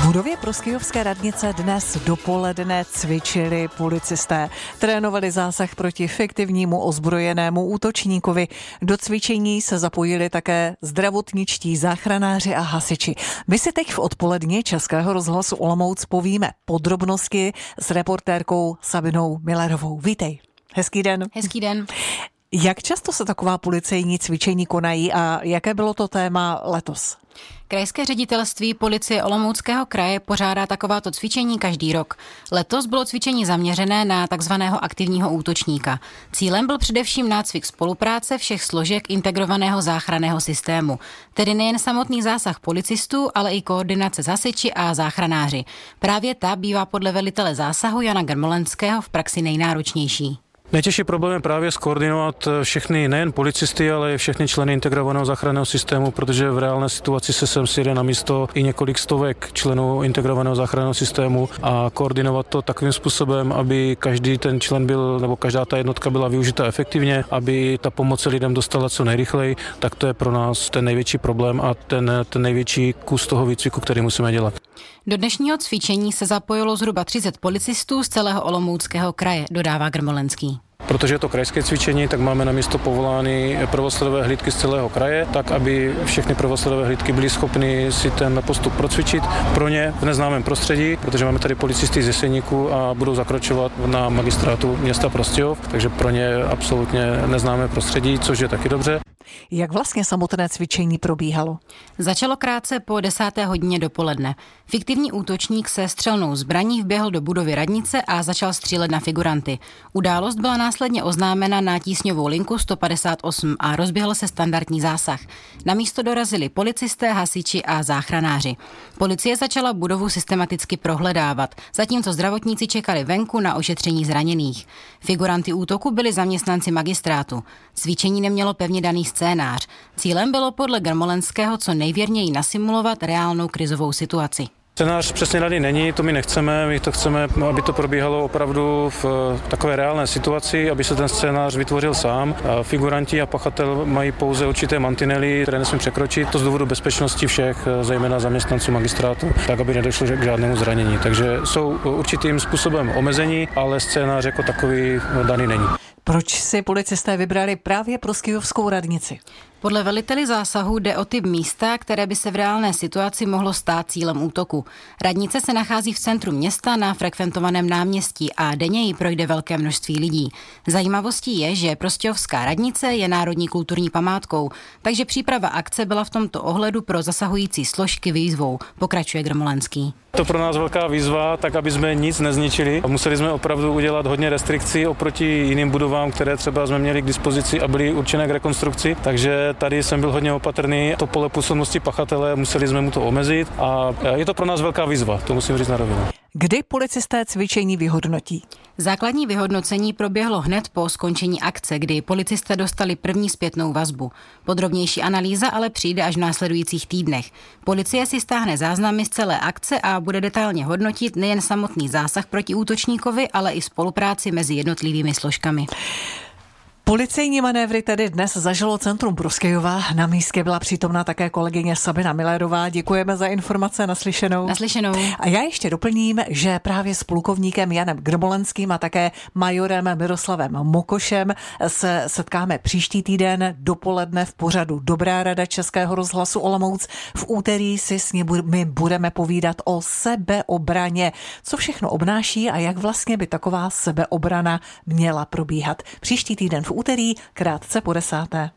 budově Proskyjovské radnice dnes dopoledne cvičili policisté. Trénovali zásah proti fiktivnímu ozbrojenému útočníkovi. Do cvičení se zapojili také zdravotničtí záchranáři a hasiči. My si teď v odpoledni Českého rozhlasu Olomouc povíme podrobnosti s reportérkou Sabinou Millerovou. Vítej. Hezký den. Hezký den. Jak často se taková policejní cvičení konají a jaké bylo to téma letos? Krajské ředitelství policie Olomouckého kraje pořádá takováto cvičení každý rok. Letos bylo cvičení zaměřené na takzvaného aktivního útočníka. Cílem byl především nácvik spolupráce všech složek integrovaného záchranného systému. Tedy nejen samotný zásah policistů, ale i koordinace s hasiči a záchranáři. Právě ta bývá podle velitele zásahu Jana Grmolenského v praxi nejnáročnější. Nejtěžší problém je právě skoordinovat všechny, nejen policisty, ale i všechny členy integrovaného záchranného systému, protože v reálné situaci se sem sjede na místo i několik stovek členů integrovaného záchranného systému a koordinovat to takovým způsobem, aby každý ten člen byl, nebo každá ta jednotka byla využita efektivně, aby ta pomoc lidem dostala co nejrychleji, tak to je pro nás ten největší problém a ten největší kus toho výcviku, který musíme dělat. Do dnešního cvičení se zapojilo zhruba 30 policistů z celého Olomouckého kraje, dodává Grmolenský. Protože je to krajské cvičení, tak máme na místo povolány prvosledové hlídky z celého kraje, tak aby všechny prvosledové hlídky byly schopny si ten postup procvičit pro ně v neznámém prostředí, protože máme tady policisty z Jeseníku a budou zakročovat na magistrátu města Prostějov, takže pro ně absolutně neznámé prostředí, což je taky dobře. Jak vlastně samotné cvičení probíhalo? Začalo krátce po 10. hodině dopoledne. Fiktivní útočník se střelnou zbraní vběhl do budovy radnice a začal střílet na figuranty. Událost byla následně oznámena na tísňovou linku 158 a rozběhl se standardní zásah. Na místo dorazili policisté, hasiči a záchranáři. Policie začala budovu systematicky prohledávat, zatímco zdravotníci čekali venku na ošetření zraněných. Figuranty útoku byli zaměstnanci magistrátu. Cvičení nemělo pevně daný scénář. Cílem bylo podle Grmolenského co nejvěrněji nasimulovat reálnou krizovou situaci. Scénář přesně daný není, to my nechceme, my to chceme, aby to probíhalo opravdu v takové reálné situaci, aby se ten scénář vytvořil sám. Figuranti a pachatel mají pouze určité mantinely, které nesmí překročit, to z důvodu bezpečnosti všech, zejména zaměstnanců magistrátu, tak aby nedošlo k žádnému zranění. Takže jsou určitým způsobem omezení, ale scénář jako takový daný není. Proč si policisté vybrali právě Proskyjovskou radnici? Podle veliteli zásahu jde o typ místa, které by se v reálné situaci mohlo stát cílem útoku. Radnice se nachází v centru města na frekventovaném náměstí a denně jí projde velké množství lidí. Zajímavostí je, že Prostějovská radnice je národní kulturní památkou, takže příprava akce byla v tomto ohledu pro zasahující složky výzvou, pokračuje Grmolenský. To pro nás velká výzva, tak aby jsme nic nezničili. Museli jsme opravdu udělat hodně restrikcí oproti jiným budovám, které třeba jsme měli k dispozici a byly určené k rekonstrukci. Takže tady jsem byl hodně opatrný. To pole působnosti pachatele, museli jsme mu to omezit a je to pro nás velká výzva, to musím říct na rovinu. Kdy policisté cvičení vyhodnotí? Základní vyhodnocení proběhlo hned po skončení akce, kdy policisté dostali první zpětnou vazbu. Podrobnější analýza ale přijde až v následujících týdnech. Policie si stáhne záznamy z celé akce a bude detailně hodnotit nejen samotný zásah proti útočníkovi, ale i spolupráci mezi jednotlivými složkami. Policejní manévry tedy dnes zažilo centrum Proskyjova. Na místě byla přítomna také kolegyně Sabina Millerová. Děkujeme za informace, naslyšenou. Naslyšenou. A já ještě doplním, že právě s plukovníkem Janem Grmolenským a také majorem Miroslavem Mokošem se setkáme příští týden dopoledne v pořadu Dobrá rada Českého rozhlasu Olomouc. V úterý si s nimi budeme povídat o sebeobraně. Co všechno obnáší a jak vlastně by taková sebeobrana měla probíhat. Příští týden v úterý krátce po 10.